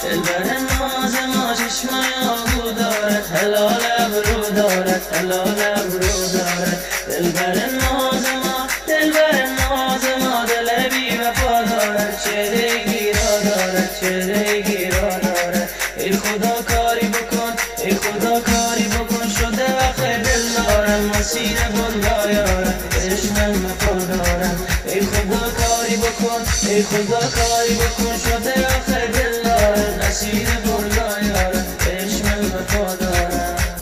دلبر ناز ما چشمای آهو دارد، هلال ابرو دارد، هلال ابرو دارد. دلبر ناز ما، دلبر ناز ما، دل بی وفا دارد، چهره گیرا دارد، چهره گیرا دارد. ای خدا کاری بکن، ای خدا کاری بکن، شده آخه دل دارم مسیر بلا یارم، عشقم وفا دارم. ای خدا کاری بکن، ای خدا کاری بکن، شده آخه دل دارم مسیر بلا